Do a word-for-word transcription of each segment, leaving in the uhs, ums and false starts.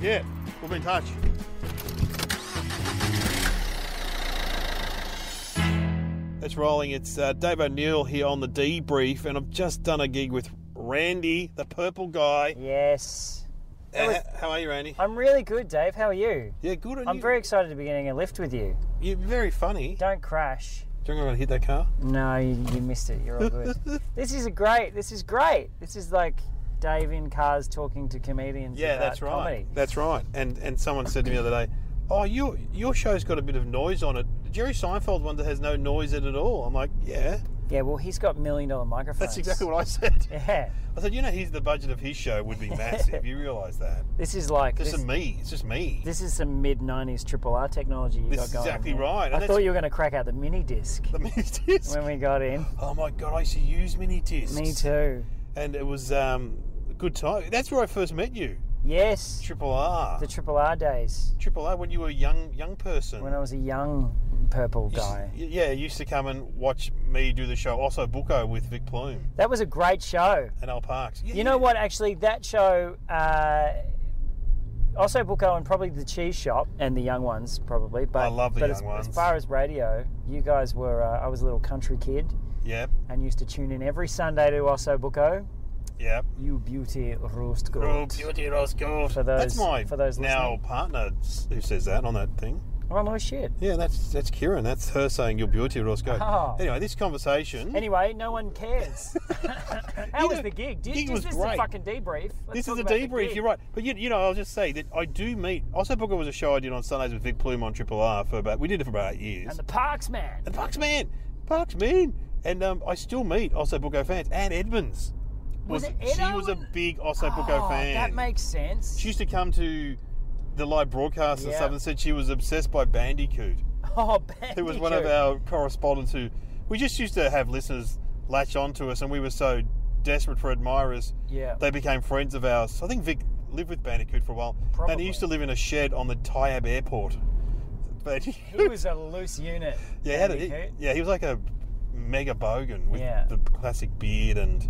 Yeah, we'll be in touch. It's rolling. It's uh, Dave O'Neill here on the Debrief, and I've just done a gig with Randy, the purple guy. Yes. Uh, was, how are you, Randy? I'm really good, Dave. How are you? Yeah, good on I'm you. very excited to be getting a lift with you. You're very funny. Don't crash. Do you think I'm going to hit that car? No, you, you missed it. You're all good. This is a great. This is great. This is like Dave in cars talking to comedians. Yeah, about that's right. Comedy. That's right. And and someone said to me the other day, "Oh, your your show's got a bit of noise on it. Jerry Seinfeld one that has no noise in it at all." I'm like, yeah. Yeah, well, he's got million dollar microphones. That's exactly what I said. Yeah. I said, you know, he's the budget of his show would be massive. You realise that? This is like This this, is me. It's just me. this is some mid nineties triple R technology you This got is going. exactly there. right, and I that's- thought you were going to crack out the mini disc The mini disc. when we got in. Oh my god, I used to use mini discs. Me too. And it was um, a good time. That's where I first met you. Yes. Triple R. The triple R days Triple R when you were a young young person. when I was a young purple You used- guy. yeah, you used to come and watch me do the show. Also, Bucko with Vic Plume That was a great show. and Al Parks. Yeah, You know what? Actually, that show, uh, also Bucko and probably the Cheese Shop and the Young Ones, probably. But I love the but Young as, Ones. As far as radio, you guys were. Uh, I was a little country kid Yep, and used to tune in every Sunday to Also Bucko. yep. You beauty roast goat. Oh, beauty Roscoe. For those- that's my for those now listening. partner who says that on that thing. Oh no shit. Yeah, that's that's Kieran. That's her saying you're beauty Roscoe. Oh. Anyway, this conversation. Anyway, no one cares. How You was know, the gig? Did, gig is was this great. a fucking debrief? Let's This talk is a about the debrief, gig. you're right. But you, you know, I'll just say that I do meet. Also, Booker was a show I did on Sundays with Vic Plume on Triple R for about. We did it for about eight years. And the Parks man. And Parks Man, Parks Man, and um, I still meet Also Booker fans. Anne Edmonds Was it she Edo was a and- big Also Booker Oh, fan. that makes sense. She used to come to the live broadcast and Yeah. stuff, and said she was obsessed by Bandicoot. Oh, Bandicoot. Who was one of our correspondents who we just used to have listeners latch onto us, and we were so desperate for admirers. Yeah. They became friends of ours. I think Vic lived with Bandicoot for a while. And Probably. he used to live in a shed on the Tyab airport. Bandicoot. He was a loose unit. yeah, he had a, he- Bandicoot. yeah, he was like a mega bogan with Yeah. the classic beard, and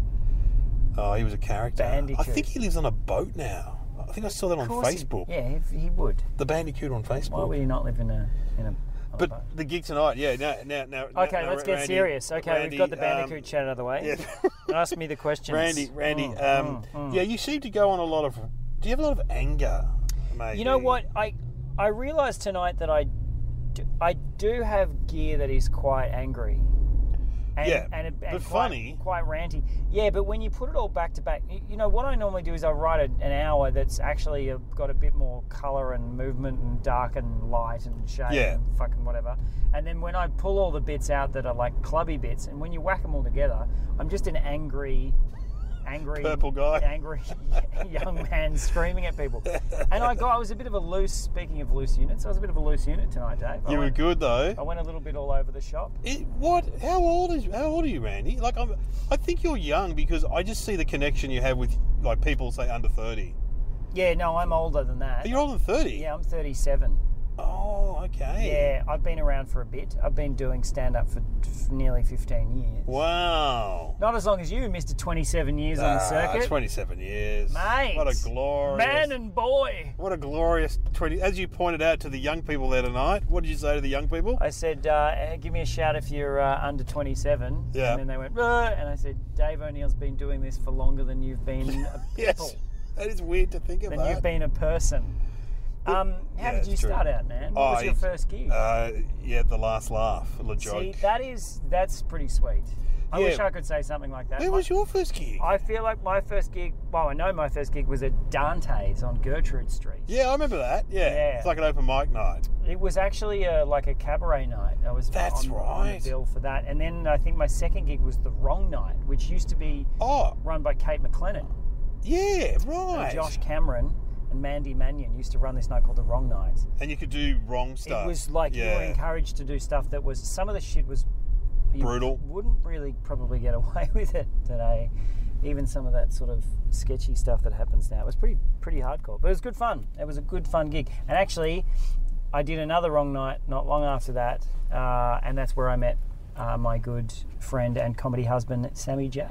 oh, he was a character. Bandicoot. I think he lives on a boat now. I think I saw that on Of course he- Facebook. yeah, he, he would. The Bandicoot on Facebook. Why would he not live in a in a? on a boat? But the gig tonight, yeah. Now, now, now. Okay, now, let's get Randy- serious. Okay, Randy, we've got the um, Bandicoot chat out of the way. Yeah. Ask me the questions. Randy, Randy, Mm, um, mm, mm. yeah, you seem to go on a lot of. Do you have a lot of anger, mate? You know what? I I realised tonight that I do, I do have gear that is quite angry. And, Yeah, and, and but quite, funny. quite ranty. Yeah, but when you put it all back to back, you, you know what I normally do is I write a, an hour that's actually a, got a bit more colour and movement and dark and light and shade Yeah. and fucking whatever. And then when I pull all the bits out that are like clubby bits, and when you whack them all together, I'm just an angry, angry Purple guy. angry young man screaming at people. And I got I was a bit of a loose. Speaking of loose units, I was a bit of a loose unit tonight, Dave. I You were went, good though. I went a little bit all over the shop. It, what? How old is? How old are you, Randy? Like, I'm, I think you're young because I just see the connection you have with like people say under thirty. Yeah, no, I'm older than that. Are you older than thirty? Yeah, I'm thirty-seven. Oh, okay. Yeah, I've been around for a bit. I've been doing stand-up for f- nearly fifteen years. Wow. Not as long as you, Mister twenty-seven years on the Ah, circuit. twenty-seven years. Mate. What a glorious. Man and boy. What a glorious twenty. As you pointed out to the young people there tonight, what did you say to the young people? I said, uh, give me a shout if you're uh, under twenty-seven. Yeah. And then they went, "Ruh," and I said, Dave O'Neill's been doing this for longer than you've been a people, Yes. That is weird to think than about. you've been a person. Um, how Yeah, did you it's true. start out, man? What Oh, was your it's- first gig? Uh, yeah, the last laugh, La See, Joke. that is, that's pretty sweet. I Yeah. wish I could say something like that. Where My- was your first gig? I feel like my first gig, well, I know my first gig was at Dante's on Gertrude Street. Yeah, I remember that. Yeah, Yeah. it's like an open mic night. It was actually a, like a cabaret night. I was That's on, on the right. bill for that. And then I think my second gig was The Wrong Night, which used to be Oh, run by Kate McLennan. yeah, And right. Josh Cameron and Mandy Mannion used to run this night called The Wrong Night. And you could do wrong stuff. It was like you were Yeah. encouraged to do stuff that was, some of the shit was you Brutal. wouldn't really probably get away with it today. Even some of that sort of sketchy stuff that happens now. It was pretty pretty hardcore, but it was good fun. It was a good fun gig. And actually, I did another Wrong Night not long after that, uh, and that's where I met uh, my good friend and comedy husband, Sammy J.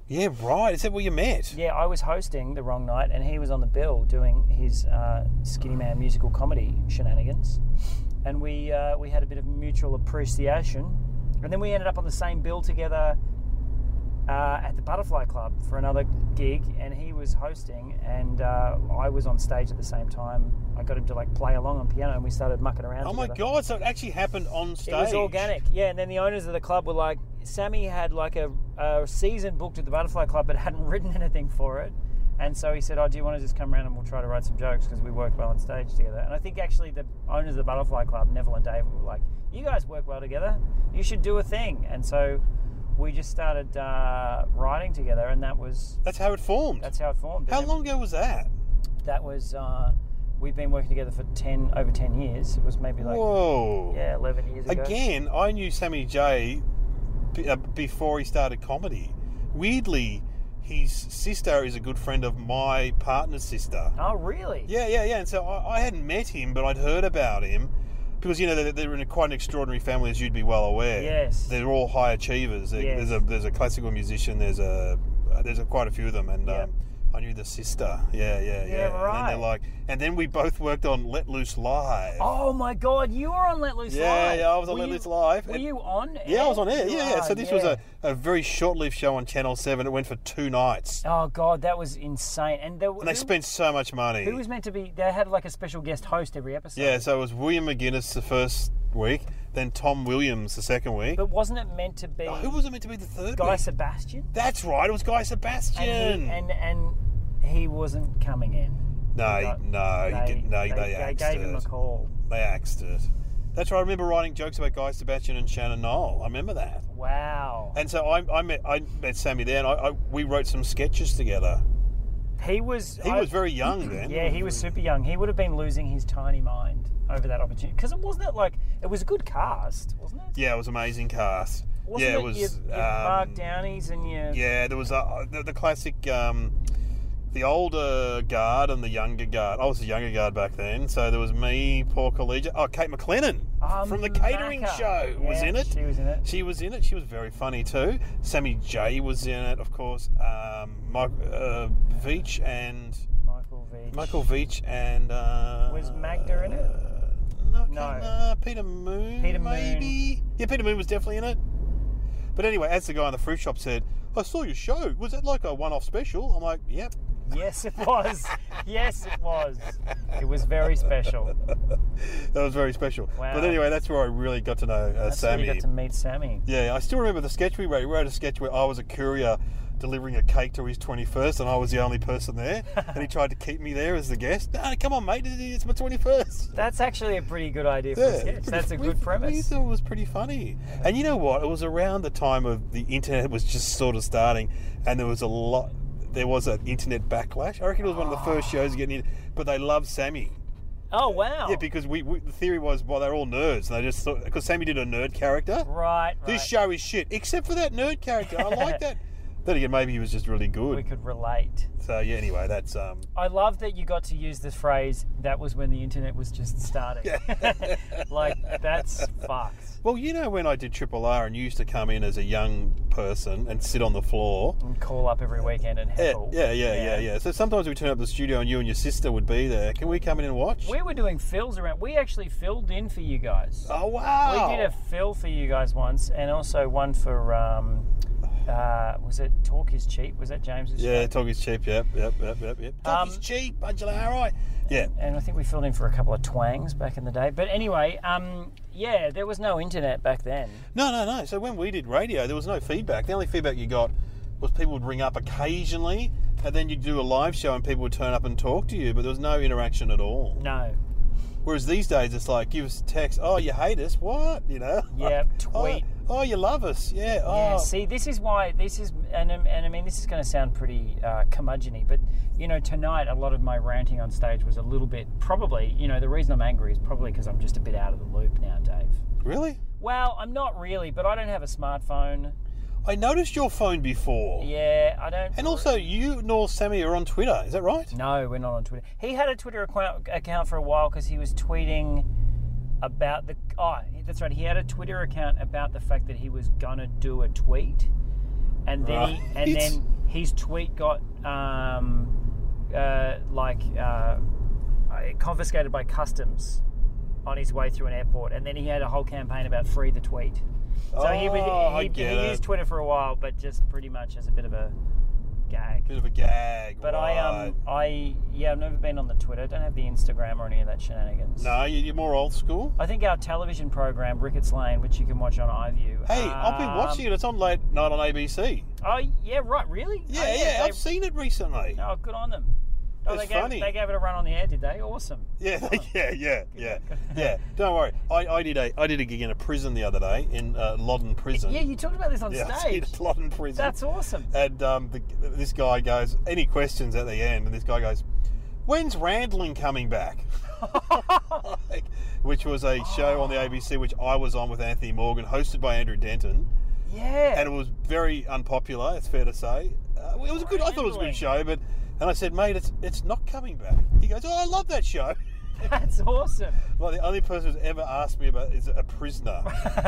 Yeah, right. Is that where you met? Yeah, I was hosting the wrong night, and he was on the bill doing his uh, Skinny Man musical comedy shenanigans, and we uh, we had a bit of mutual appreciation, and then we ended up on the same bill together uh, at the Butterfly Club for another gig, and he was hosting, and uh, I was on stage at the same time. I got him to like play along on piano, and we started mucking around. Oh together. my God! So it actually happened on stage. It was organic, yeah. And then the owners of the club were like, Sammy had like a, a season booked at the Butterfly Club, but hadn't written anything for it. And so he said, oh, do you want to just come around and we'll try to write some jokes because we worked well on stage together. And I think actually the owners of the Butterfly Club, Neville and David, were like, you guys work well together. You should do a thing. And so we just started uh, writing together, and that was... That's how it formed. That's how it formed. How And long ago was that? That was... Uh, we've been working together for ten over ten years. It was maybe like... Whoa. Yeah, eleven years ago. Again, I knew Sammy J b- uh, before he started comedy. Weirdly, his sister is a good friend of my partner's sister. Oh, really? Yeah, yeah, yeah. And so I, I hadn't met him, but I'd heard about him because, you know, they're, they're in a quite an extraordinary family, as you'd be well aware. Yes. They're all high achievers. There- Yes. There's a there's a classical musician. There's a there's a, quite a few of them, and Yep. um, I knew the sister. Yeah, yeah, yeah. Yeah, And then right. they're like, and then we both worked on Let Loose Live. Oh my God, you were on Let Loose Yeah, Live. yeah, I was on Were Let you- Loose Live. Were And- you on? Yeah, I was on air. You Yeah, yeah. So are, this was yeah. a, a very short-lived show on Channel seven. It went for two nights. Oh God, that was insane. And, there, And they who, spent so much money. Who was meant to be? They had like a special guest host every episode. Yeah, so it was William McGuinness the first week, then Tom Williams the second week. But wasn't it meant to be Oh, who was it meant to be the third Guy week? Sebastian? That's right, it was Guy Sebastian. And he, and and he wasn't coming in. no, He got- no, he they, did, no, they, they, they axed gave it. him a call. They axed it. That's right. I remember writing jokes about Guy Sebastian and Shannon Knoll. I remember that. Wow. And so I, I met I met Sammy there, and I, I, we wrote some sketches together. He was. He I- was very young then. Yeah, he was super young. He would have been losing his tiny mind over that opportunity because it wasn't it like it was a good cast, wasn't it? Yeah, it was an amazing cast. Wasn't yeah, it, it was. your, your um, Mark Downies and your Yeah, there was uh, the, the classic, um, the older guard and the younger guard. I was the younger guard back then, so there was me, Paul Collegiate. Oh, Kate McLennan Um, from the catering Macca. show was Yeah, in it. She was in it. She was in it. She was very funny too. Sammy J was in it, of course. Um, Mike uh, Veach and Michael Veach. Michael Veach and uh, Was Magda in it? Uh, no, I No. can't- uh, Peter Moon. Peter Moon. maybe. Yeah, Peter Moon was definitely in it. But anyway, as the guy in the fruit shop said, I saw your show. Was that like a one-off special? I'm like, yep. Yes, it was. Yes, it was. It was very special. That was very special. Wow. But anyway, that's where I really got to know uh, That's where Sammy. you got to meet Sammy. Yeah, I still remember the sketch we wrote. We wrote a sketch where I was a courier delivering a cake to his twenty-first, and I was the only person there. And he tried to keep me there as the guest. No, come on, mate, it's my twenty-first. That's actually a pretty good idea for a Yeah, sketch. pretty- That's a we- good We premise. thought it was pretty funny. And you know what? It was around the time of the internet was just sort of starting, and there was a lot. There was an internet backlash. I reckon it was one of the first shows getting in, but they loved Sammy. Oh, wow. Yeah, because we, we the theory was, well, they're all nerds, and they just thought because Sammy did a nerd character. Right, right. This show is shit, except for that nerd character. I like that. Then again, maybe he was just really We good. could relate. So yeah, anyway, that's um. I love that you got to use this phrase, that was when the internet was just starting. Like, that's fucked. Well, you know when I did Triple R and you used to come in as a young person and sit on the floor. And call up every weekend and Yeah, heckle. yeah, yeah, yeah, yeah. So sometimes we turn up the studio and you and your sister would be there. Can we come in and watch? We were doing fills around. We actually filled in for you guys. Oh wow! We did a fill for you guys once, and also one for, um, uh, was it Talk is Cheap? Was that James's Yeah, show? Talk is cheap. Yep, yep, yep, yep, yep. Talk Um, is cheap, Angela. All right. Yeah. And I think we filled in for a couple of twangs back in the day. But anyway, um, yeah, there was no internet back then. No, no, no. So when we did radio, there was no feedback. The only feedback you got was people would ring up occasionally, and then you'd do a live show and people would turn up and talk to you, but there was no interaction at all. No. Whereas these days, it's like, give us a text. Oh, you hate us? What? You know? Yep, Oh, tweet. Oh, you love us? Yeah. Oh. Yeah, see, this is why, this is, and, um, and I mean, this is going to sound pretty uh, curmudgeon-y, but, you know, tonight, a lot of my ranting on stage was a little bit, probably, you know, the reason I'm angry is probably because I'm just a bit out of the loop now, Dave. Really? Well, I'm not really, but I don't have a smartphone. I noticed your phone before. Yeah, I don't... And also, you nor Sammy are on Twitter. Is that right? No, we're not on Twitter. He had a Twitter account, account for a while because he was tweeting about the... Oh, that's right. He had a Twitter account about the fact that he was going to do a tweet. And then, he, and Right. then his tweet got um, uh, like uh, confiscated by customs on his way through an airport, and then he had a whole campaign about free the tweet. So oh, he, was, I he, get he it. used Twitter for a while, but just pretty much as a bit of a gag. Bit of a gag. But right. I um I yeah I've never been on the Twitter. Don't have the Instagram or any of that shenanigans. No, you're more old school. I think our television program Ricketts Lane, which you can watch on iView. Hey, um, I've been watching it. It's on late night on A B C. Oh yeah, right. Really? Yeah, oh, yeah, they, I've seen it recently. Oh, good on them. Oh, It's they gave, funny. They gave it a run on the air, did they? Awesome. Yeah, yeah, yeah, yeah, yeah. Don't worry. I, I did a I did a gig in a prison the other day in uh, Loddon Prison. Yeah, you talked about this on yeah, I stage. did Loddon Prison. That's awesome. And um, the, this guy goes, any questions at the end? And this guy goes, when's Randling coming back? Like, which was a show on the A B C which I was on with Anthony Morgan, hosted by Andrew Denton. Yeah. And it was very unpopular, it's fair to say. Uh, it was a good. I thought it was a good Randling. show, but and I said, mate, it's it's not coming back. He goes, oh, I love that show. That's awesome. Well, the only person who's ever asked me about is a prisoner.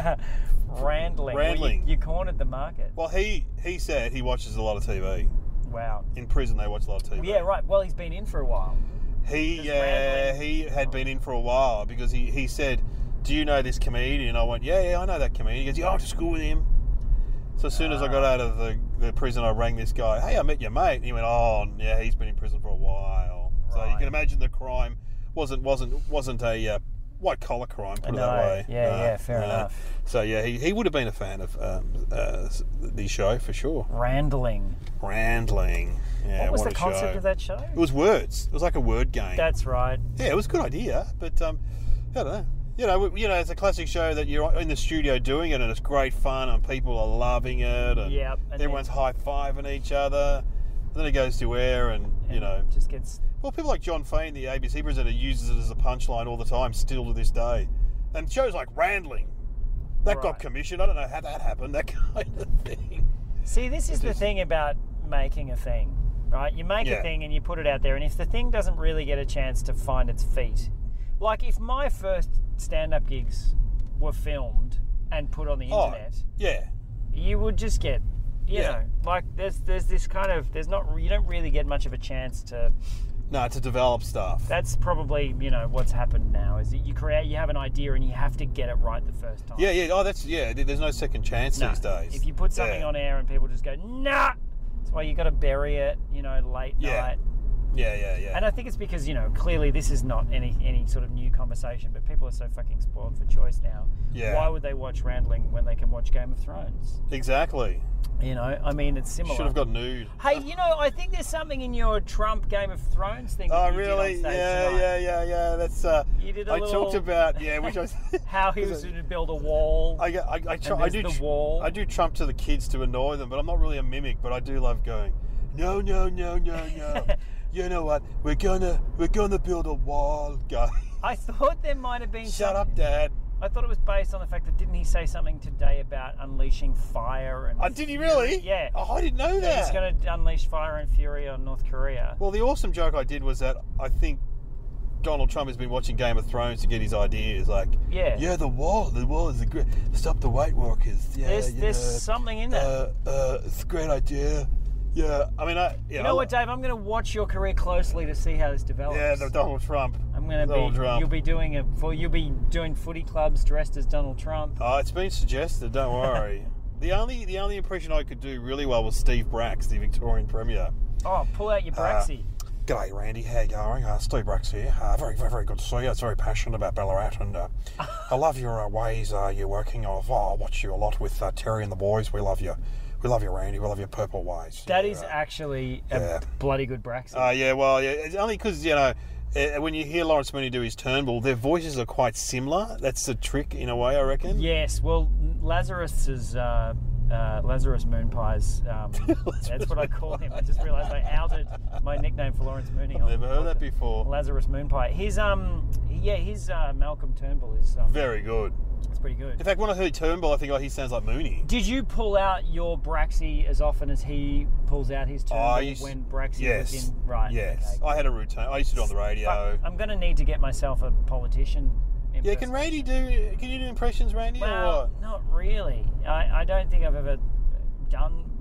Randling. Randling. Well, you, you cornered the market. Well, he he said he watches a lot of T V. Wow. In prison, they watch a lot of T V. Yeah, right. Well, he's been in for a while. He Does yeah, Randling- he had been in for a while because he, he said, do you know this comedian? I went, yeah, yeah, I know that comedian. He goes, yeah, I went to school with him. So as soon as I got out of the, the prison, I rang this guy. Hey, I met your mate. And he went, oh, yeah, he's been in prison for a while. So you Right. can imagine the crime wasn't wasn't wasn't a uh, white collar crime. Put it No, that way. yeah, No, yeah, fair no. enough. So yeah, he, he would have been a fan of um, uh, the show for sure. Randling. Randling. Yeah, What was what the a concept show. of that show? It was words. It was like a word game. That's right. Yeah, it was a good idea, but um, I don't know. You know, you know, it's a classic show that you're in the studio doing it, and it's great fun, and people are loving it, and Yep, and everyone's high fiving each other. And then it goes to air, and, you And know, just gets well, people like John Fain, the A B C presenter, uses it as a punchline all the time, still to this day. And shows like Randling, that Right. got commissioned. I don't know how that happened. That kind of thing. See, this is the thing about making a thing, right? You make Yeah. a thing and you put it out there, and if the thing doesn't really get a chance to find its feet, like if my first stand-up gigs were filmed and put on the Oh, internet, yeah. you would just get, you Yeah. know, like there's there's this kind of there's not you don't really get much of a chance to. No, to develop stuff. That's probably you know what's happened now is that you create you have an idea and you have to get it right the first time. Yeah, yeah. Oh, that's yeah. There's no second chance No. these days. If you put something Yeah. on air and people just go, nah, that's why you got to bury it, you know, late Yeah. night. Yeah, yeah, yeah. And I think it's because, you know, clearly this is not any any sort of new conversation, but people are so fucking spoiled for choice now. Yeah. Why would they watch Randling when they can watch Game of Thrones? Exactly. You know, I mean, it's similar. Should have got nude. Hey, you know, I think there's something in your Trump Game of Thrones thing. Oh, that you really? Did on stage Yeah, tonight. yeah, yeah, yeah. That's. Uh, You did a I little- talked about yeah, which I. How he was going to build a wall. I, I, I, tr- And I there's do the tr- wall. I do Trump to the kids to annoy them, but I'm not really a mimic. But I do love going. No, no, no, no, no. You know what? We're gonna we're gonna build a wall, guy. I thought there might have been. Shut some, up, Dad. I thought it was based on the fact that didn't he say something today about unleashing fire and? Oh, did he really? Yeah. Oh, I didn't know That that. he's going to unleash fire and fury on North Korea. Well, the awesome joke I did was that I think Donald Trump has been watching Game of Thrones to get his ideas. Like, Yeah. yeah, the wall, the wall is a great. Stop the White Walkers. Yeah, there's you there's know, something in that. Uh, uh, it's a great idea. Yeah, I mean, I. Yeah, you know I, what, Dave? I'm going to watch your career closely to see how this develops. Yeah, the Donald Trump. I'm going to Donald be. Trump. You'll be doing a. For you'll be doing footy clubs dressed as Donald Trump. Oh, it's been suggested. Don't worry. the only the only impression I could do really well was Steve Bracks, the Victorian Premier. Oh, pull out your Braxy. G'day, Randy. How you going? Uh, Steve Bracks here. Uh, very, very, very good to see you. It's very passionate about Ballarat, and uh, I love your uh, ways uh, you're working. Of, oh, I watch you a lot with uh, Terry and the boys. We love you. We love you, Randy. We love your purple ways. that Yeah, is uh, actually a yeah. bloody good Braxy. Uh, yeah, well, yeah, it's only because, you know, uh, when you hear Lawrence Mooney do his Turnbull, their voices are quite similar. That's the trick, in a way, I reckon. Yes, well, Lazarus's uh, uh, Lazarus Moonpies. Um, that's what I call him. I just realised I outed my nickname for Lawrence Mooney. I've on never the heard that podcast. before. Lazarus Moonpie. His um, yeah, his uh, Malcolm Turnbull is um, Very good. it's pretty good. In fact, when I heard Turnbull, I think, oh, he sounds like Mooney. Did you pull out your Braxy as often as he pulls out his Turnbull I used- when Braxy Yes. was in? Right. Yes. Okay. I had a routine. I used to do it on the radio. Fuck, I'm going to need to get myself a politician. Yeah, can Randy do? Can you do impressions, Randy? or Well, what? not really. I, I don't think I've ever done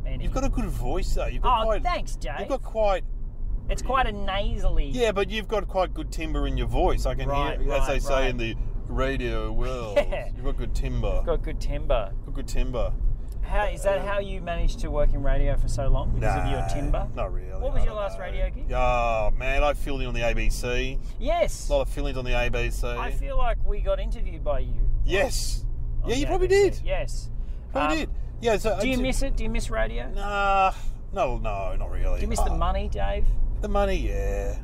any. You've got a good voice, though. You've got Oh, quite, thanks, Dave. You've got quite... It's quite a nasally. Yeah, but you've got quite good timbre in your voice. I can Right, hear, as right, they say right. in the radio world. Yeah. You've got good timbre. Got good timber. Got good timbre. How is that? How you managed to work in radio for so long because of your Nah, timber? Not really. What was I your don't last know. radio gig? Oh, man, I filled in on the A B C. Yes. A lot of fill-ins on the A B C. I feel like we got interviewed by you. Yes. on Yeah, the you probably A B C. did. Yes. Probably Um, did. Yeah. So Do you miss it? Do you miss radio? Nah. No, no, not really. Do you miss Oh, the money, Dave? The money, yeah.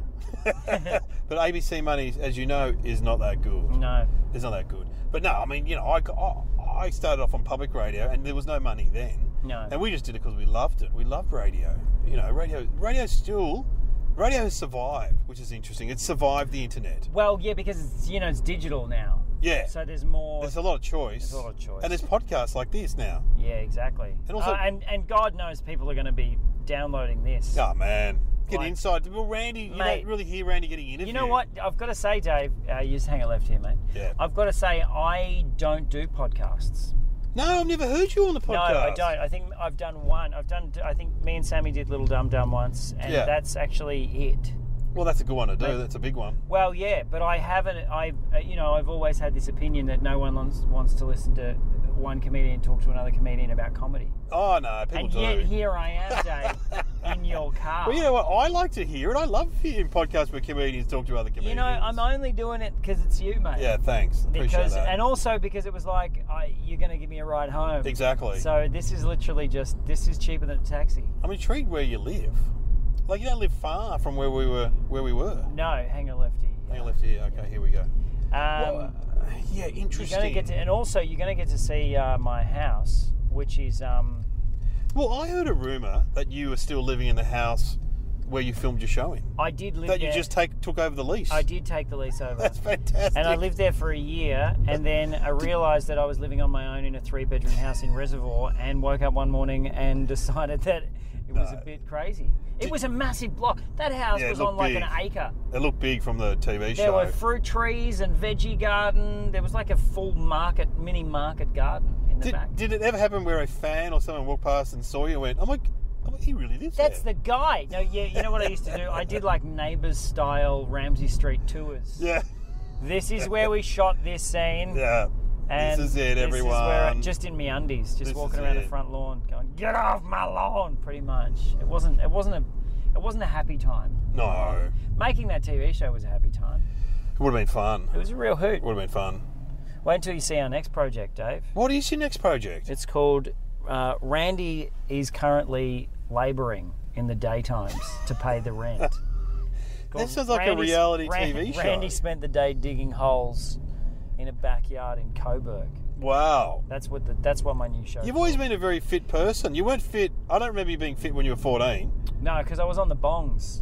But A B C money, as you know, is not that good. No. It's not that good. But no, I mean, you know, I, I, I started off on public radio, and there was no money then. No. And we just did it because we loved it. We loved radio. You know, radio, radio still, radio has survived, which is interesting. It's survived the internet. Well, yeah, because it's, you know, it's digital now. Yeah. So there's more. There's a lot of choice. There's a lot of choice. And there's podcasts like this now. Yeah, exactly. And also- Uh, and and God knows people are going to be downloading this. Oh, man. Get Like- inside. Well, Randy, you Mate. don't really hear Randy getting interviewed. You know what? I've got to say, Dave. Uh, you just hang a left here, mate. Yeah. I've got to say, I don't do podcasts. No, I've never heard you on the podcast. No, I don't. I think I've done one. I've done. I think me and Sammy did Little Dum Dum once, and Yeah. that's actually it. Well, that's a good one to do. Mate. That's a big one. Well, yeah, but I haven't. I, uh, you know, I've always had this opinion that no one wants, wants to listen to one comedian talk to another comedian about comedy. Oh, no, people And do. yet here I am, Dave, in your car. Well, you know what? I like to hear it. I love hearing podcasts where comedians talk to other comedians. You know, I'm only doing it because it's you, mate. Yeah, thanks. Appreciate Because that. and also because it was like I, you're going to give me a ride home. Exactly. So this is literally just this is cheaper than a taxi. I'm intrigued where you live. Like, you don't live far from where we were. Where we were. No, hang a lefty. Hang on, left here. Okay, here we go. Um, Well, uh, yeah, you're interesting. going to get to, and also you're going to get to see uh, my house, which is um. Well, I heard a rumor that you were still living in the house where you filmed your showing. I did live That there. you just take took over the lease. I did take the lease over. That's fantastic. And I lived there for a year, and then I realised that I was living on my own in a three-bedroom house in Reservoir, and woke up one morning and decided that it was No. a bit crazy. It was a massive block. That house Yeah, it was on looked like big. an acre. It looked big from the T V There show. were fruit trees and veggie garden. There was like a full market, mini market garden in the Did, back. did it ever happen where a fan or someone walked past and saw you and went, "Oh my, oh my he really lives That's there"? the guy. No, yeah, you know what I used to do? I did like Neighbours style Ramsey Street tours. Yeah, This is where we shot this scene. yeah. And this is it, this everyone. Is where I, just in me undies, just This walking is around it. the front lawn, going, "Get off my lawn!" Pretty much. It wasn't. It wasn't a. It wasn't a happy time. No, Making that T V show was a happy time. it would have been fun. It was a real hoot. Would have been fun. Wait until you see our next project, Dave. What is your next project? It's called. Uh, Randy is currently labouring in the daytimes to pay the rent. That sounds like a Randy's- reality Ran- T V show. Randy spent the day digging holes in a backyard in Coburg. Wow. That's what the, that's what my new show. You've always been a very fit person. You weren't fit. I don't remember you being fit when you were fourteen. No, because I was on the bongs.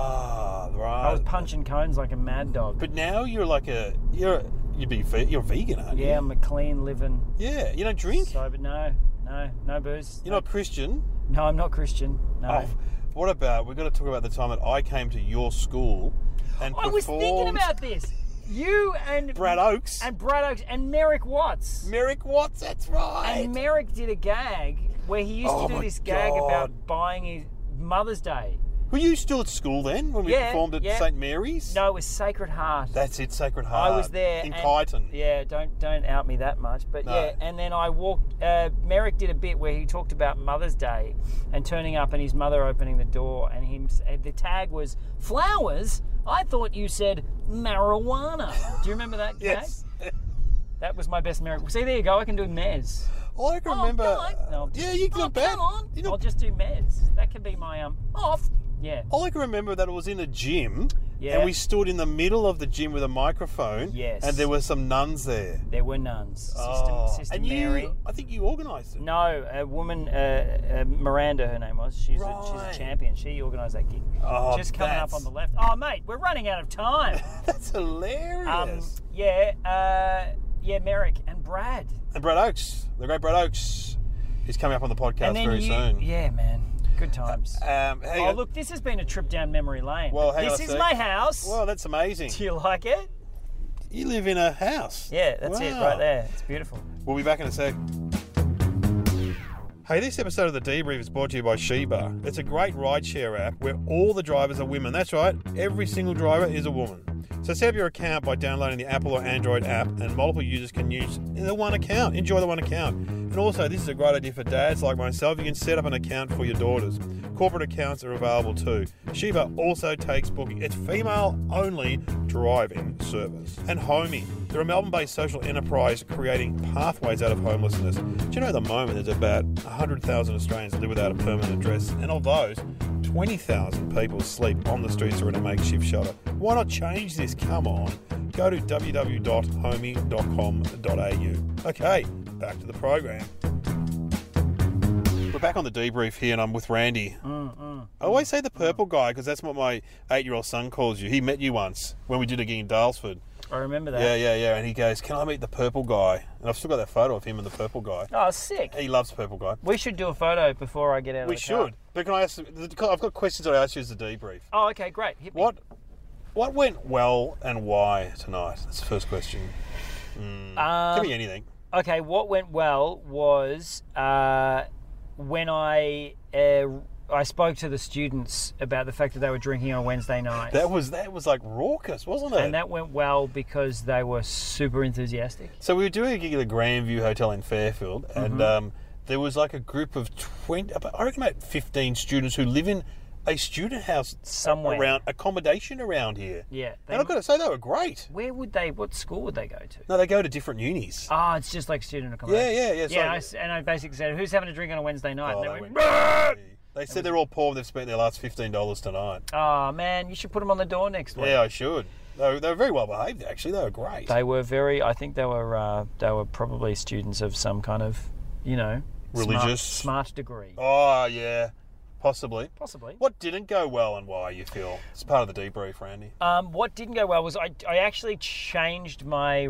Ah, right. I was punching cones like a mad dog. But now you're like a you're you'd be ve- you're vegan, aren't you? Yeah, I'm a clean living. Yeah. You don't drink. Sober. No, no, no booze. You're not Christian. No, I'm not Christian. No. Oh, what about? We've got to talk about the time that I came to your school and I was thinking performed about this. You and Brad Oakes and Brad Oakes and Merrick Watts. Merrick Watts. That's right. And Merrick did a gag where he used Oh to do my this gag God. about buying his Mother's Day. Were you still at school then when we Yeah, performed at yeah. Saint Mary's? No, it was Sacred Heart. That's it, Sacred Heart. I was there in and- Kyneton. Yeah, don't don't out me that much, but No. yeah. And then I walked. Uh, Merrick did a bit where he talked about Mother's Day and turning up and his mother opening the door, and him. And the tag was flowers. I thought you said marijuana. Do you remember that Yes. tag? That was my best Merrick. See, there you go. I can do Mez. All I can remember. Oh, God. No, yeah, you can oh, not bad. come on. You know, I'll just do Mez. That could be my um off. Yeah. all I can remember that it was in a gym, Yeah. and we stood in the middle of the gym with a microphone. Yes. And there were some nuns there. There were nuns. Sister, Oh, Sister and Mary. you, I think you organised it. No, a woman, uh, uh, Miranda, her name was. She's, a, she's Right. a champion. She organised that gig. Oh, Just coming that's- up on the left. Oh, mate, we're running out of time. That's hilarious. um, yeah, uh, yeah, Merrick and Brad. and Brad Oakes, the great Brad Oakes, is coming up on the podcast And then very you, soon. yeah, man, good times. Um, hang oh, on. look, this has been a trip down memory lane. Well, hang this on a is sec. my house. Well, that's amazing. Do you like it? You live in a house. Yeah, that's it Wow. right there. It's beautiful. We'll be back in a sec. Hey, this episode of The Debrief is brought to you by Sheba. It's a great rideshare app where all the drivers are women. That's right, every single driver is a woman. So set up your account by downloading the Apple or Android app, and multiple users can use the one account. Enjoy the one account. And also, this is a great idea for dads like myself. You can set up an account for your daughters. Corporate accounts are available too. Sheba also takes booking. It's female-only driving service. And Homey, they're a Melbourne-based social enterprise creating pathways out of homelessness. Do you know at the moment there's about one hundred thousand Australians that live without a permanent address, and of those, twenty thousand people sleep on the streets or in a makeshift shelter. Why not change this? Come on. Go to w w w dot homey dot com dot a u. Okay, back to the program. We're back on The Debrief here, and I'm with Randy. Mm, mm, I always say the purple guy because that's what my eight-year-old son calls you. He met you once when we did a gig in Dalesford. I remember that. Yeah, yeah, yeah. And he goes, "Can I meet the purple guy?" And I've still got that photo of him and the purple guy. Oh, sick. He loves purple guy. We should do a photo before I get out We of the car. should. But can I ask? I've got questions that I ask you as a debrief. Oh, okay, great. Hit me. What What went well and why tonight? That's the first question. Mm. Um, Give me anything. Okay, what went well was uh, when I uh, I spoke to the students about the fact that they were drinking on Wednesday night. That was that was like raucous, wasn't it? And that went well because they were super enthusiastic. So we were doing a gig at the Grandview Hotel in Fairfield, and Mm-hmm. um, there was like a group of twenty, I reckon about fifteen students who live in a student house Somewhere. around accommodation around here. Yeah. They, And I've got to say they were great. where would they, what school would they go to? No, they go to different unis. Ah, it's just like student accommodation. Yeah, yeah, yeah. Yeah, and I, So- s- and I basically said, who's having a drink on a Wednesday night? Oh, and they they went, went "Brrr!" crazy. They said they're all poor and they've spent their last fifteen dollars tonight. Oh, man, you should put them on the door next week. Yeah, I should. They were, they were very well behaved, actually. They were great. They were very, I think they were uh, they were probably students of some kind of, you know, Religious? smart, smart degree. Oh, yeah. Possibly. Possibly. What didn't go well and why, you feel? It's part of the debrief, Randy. Um, what didn't go well was I, I actually changed my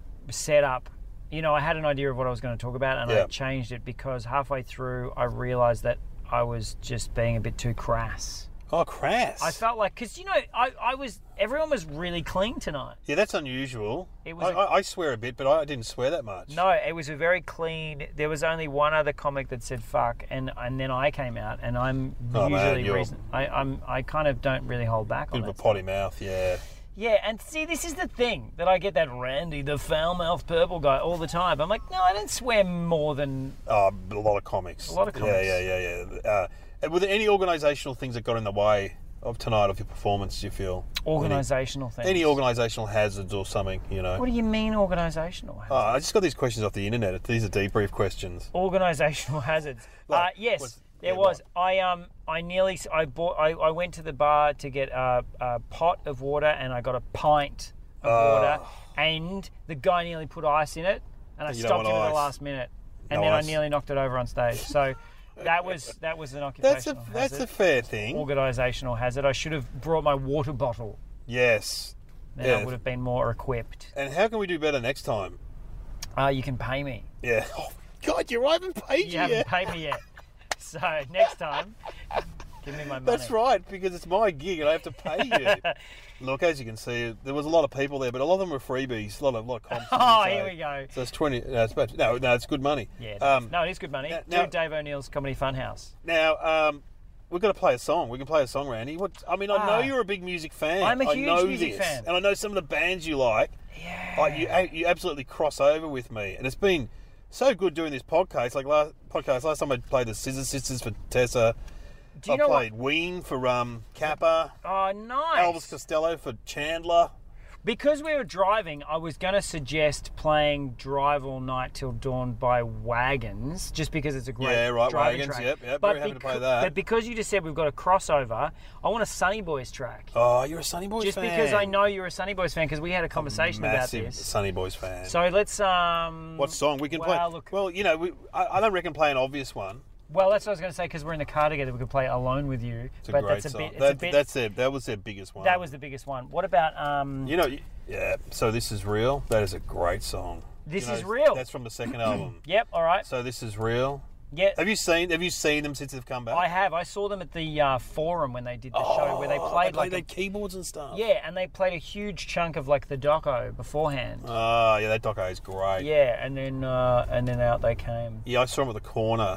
setup. You know, I had an idea of what I was going to talk about, and I Yeah. changed it because halfway through I realised that I was just being a bit too crass. Oh, crass. I felt like, because, you know, I, I was, everyone was really clean tonight. Yeah, that's unusual. It was I, a- I, I swear a bit, but I didn't swear that much. No, it was a very clean. There was only one other comic that said "fuck," and and then I came out, and I'm Oh, man, usually you're- reason. I, I'm I kind of don't really hold back Bit on of a that. potty mouth, yeah. Yeah, and see, this is the thing that I get that Randy, the foul-mouthed purple guy, all the time. I'm like, no, I don't swear more than. Oh, a lot of comics. A lot of comics. Yeah, yeah, yeah, yeah. Uh, and were there any organisational things that got in the way of tonight, of your performance, you feel? Organisational things. Any, any organisational hazards or something, you know? What do you mean organisational hazards? Oh, I just got these questions off the internet. These are debrief questions. Organisational hazards. Like, uh, yes, what's- there yeah, was. what? I um I nearly I bought I, I went to the bar to get a, a pot of water, and I got a pint of Oh. water, and the guy nearly put ice in it, and I You don't stopped him want at the ice. last minute, and No then ice. I nearly knocked it over on stage. So that was that was an That's a occupational that's a hazard. fair thing. Organisational hazard. I should have brought my water bottle. Yes. Then Yeah. I would have been more equipped. And how can we do better next time? Uh, you can pay me. Yeah. Oh, God, you haven't paid You you haven't yet. paid me yet. So next time, give me my money. That's right, because it's my gig and I have to pay you. Look, as you can see, there was a lot of people there, but a lot of them were freebies. A lot of, lot of comps. Oh, so- here we go. So it's twenty. No, it's about, no, no, it's good money. Yeah. it Um, is. no, it is good money. now- Do now- Dave O'Neill's Comedy Funhouse. Now, um, we're going to play a song. We can play a song, Randy. What? I mean, I Ah. know you're a big music fan. I'm a I huge know music this, fan. and I know some of the bands you like. Yeah. Like you, a- you absolutely cross over with me, and it's been so good doing this podcast. Like last podcast, last time I played the Scissor Sisters for Tessa. Do you I know what? played Ween for um, Kappa. Oh, nice. Elvis Costello for Chandler. Because we were driving, I was going to suggest playing Drive All Night Till Dawn by Wagons, just because it's a great Yeah, right, driving Wagons, track. yep, yep, But very happy to play becau- that. But because you just said we've got a crossover, I want a Sunny Boys track. Oh, you're a Sunny Boys just fan. because I know you're a Sunny Boys fan, because we had a conversation about Massive this. Sunny Boys fan. So let's um. What song we can well, play? Look, Well, you know, we, I, I don't reckon play an obvious one. well, that's what I was going to say, because we're in the car together. We could play Alone with You, It's a but great that's a song. bit. It's that, a bit. That's their, that was their biggest one. That was the biggest one. What about um? You know, yeah. So This Is Real. That is a great song. This You know, Is Real. That's from the second album. Yep. All right. So This Is Real. Yeah. Have you seen? Have you seen them since they've come back? I have. I saw them at the uh, Forum when they did the show, where they Oh, played they like their a, keyboards and stuff. yeah, and they played a huge chunk of like the doco beforehand. Oh, yeah, that doco is great. Yeah, and then uh, and then out they came. Yeah, I saw them at the corner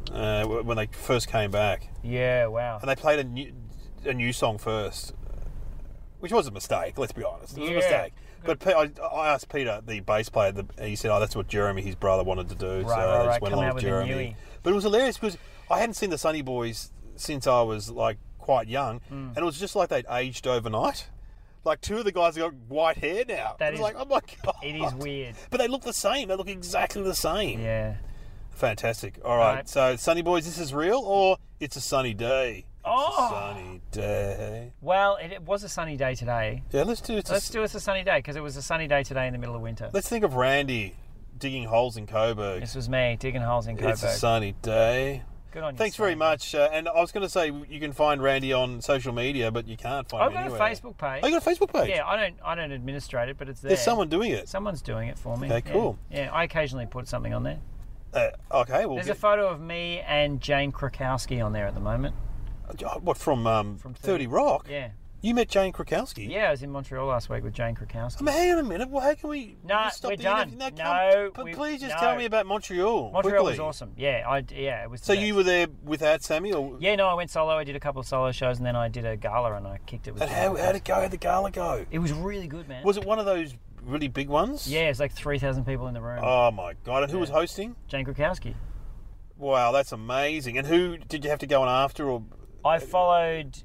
uh, when they first came back, Yeah, wow. and they played a new a new song first, which was a mistake. Let's be honest, it was Yeah. a mistake. But Pe- I, I asked Peter, the bass player, the, he said, "Oh, that's what Jeremy, his brother, wanted to do." Right, so right, they just right. went Come along out with with a Jeremy. newie. But it was hilarious because I hadn't seen the Sunny Boys since I was like quite young, Mm. and it was just like they'd aged overnight. Like two of the guys have got white hair now. That it was is- like, oh my god, It is weird. But they look the same. They look exactly the same. Yeah. Fantastic. All right. Right. So, Sunny Boys, this is real, or it's a sunny day? Oh. It's a sunny day. Well, it, it was a sunny day today. Yeah, let's do it. Let's do it a sunny day because it was a sunny day today in the middle of winter. Let's think of Randy digging holes in Coburg. This was me digging holes in Coburg. It's a sunny day. Good on you. Thanks very son. much. Uh, and I was going to say you can find Randy on social media, but you can't find I've him got a anywhere. Facebook page. Oh, you got a Facebook page? Yeah, I don't I don't administrate it, but it's there. There's someone doing it. Someone's doing it for me. Okay, Yeah. cool. Yeah, I occasionally put something on there. Uh, okay, well, There's get- a photo of me and Jane Krakowski on there at the moment. what from um, From thirty thirty Rock? Yeah. You met Jane Krakowski? Yeah, I was in Montreal last week with Jane Krakowski. I mean, hang on a minute. Well, how can we No, just stop we're the done. interview? No, come- but we- please just no. tell me about Montreal. Montreal quickly. was awesome. Yeah, I yeah, it was. So the you best. were there without Sammy, or Yeah, no, I went solo. I did a couple of solo shows, and then I did a gala, and I kicked it with. and Jane how Krakowski. how did it go? How'd the gala go? It was really good, man. Was it one of those really big ones? Yeah, it's like three thousand people in the room. Oh my god! And who Yeah. was hosting? Jane Krakowski. Wow, that's amazing. And who did you have to go on after? Or I followed.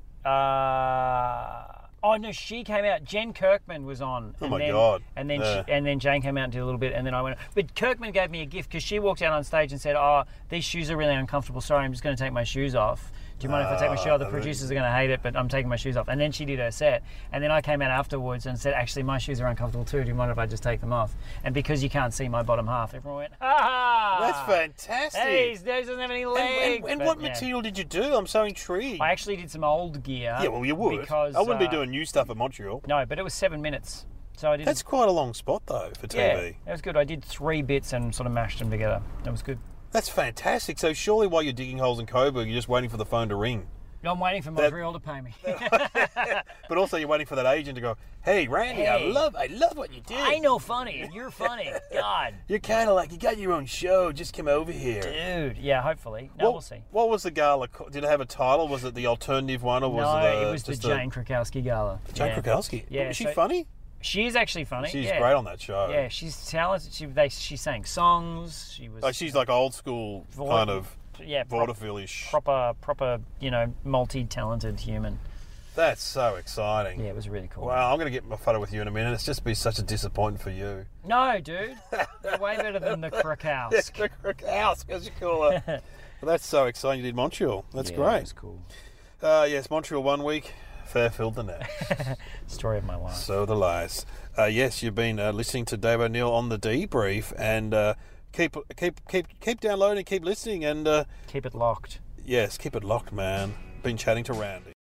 Uh, oh no, she came out. Jen Kirkman was on. Oh and my then, God. And then Yeah. she, and then Jane came out and did a little bit, and then I went. But Kirkman gave me a gift because she walked out on stage and said, "Oh, these shoes are really uncomfortable. Sorry, I'm just going to take my shoes off. Do you mind if I take my shoes off? The Ah, producers are going to hate it, but I'm taking my shoes off." And then she did her set, and then I came out afterwards and said, "Actually, my shoes are uncomfortable too. Do you mind if I just take them off?" And because you can't see my bottom half, everyone went, "Ha ha! that's fantastic. Hey, his nose doesn't have any and, legs." and, and But, what yeah. material did you do? I'm so intrigued. I actually did some old gear. yeah, well, you would. Because I wouldn't be uh, doing new stuff at Montreal. No, but it was seven minutes, so I did. That's quite a long spot though for T V. yeah, it was good. I did three bits and sort of mashed them together. It was good. That's fantastic. So surely while you're digging holes in Coburg, you're just waiting for the phone to ring. I'm waiting for Montreal to pay me. But also you're waiting for that agent to go, "Hey, Randy, I Hey. love, I love what you did. I know funny, and you're funny. God, You're kind of like you got your own show. Just come over here." dude. Yeah, hopefully. No, what, we'll see. What was the gala? co- Did it have a title? Was it the alternative one, or was No, it, uh, it was the just Jane Krakowski gala. Jane yeah. Krakowski? Yeah, Was she so- funny? She is actually funny. She's yeah. great on that show. Yeah, she's talented. She they she sang songs. She was. Like she's like old school Vaude- kind of yeah, prop- vaudeville-ish. proper, proper, you know, multi-talented human. That's so exciting. Yeah, it was really cool. Wow, I'm going to get my photo with you in a minute. It's just be such a disappointment for you. No, dude, you're way better than the Krakowski. Krakowski, as you call it. Well, that's so exciting. You did Montreal. That's Yeah, great. It was cool. Uh, yes, Montreal one week, Fairfield the next. Story of my life. So the lies. Uh, yes, you've been uh, listening to Dave O'Neill on the debrief, and uh, keep keep keep keep downloading, keep listening, and uh, Keep it locked. yes, keep it locked, man. Been chatting to Randy.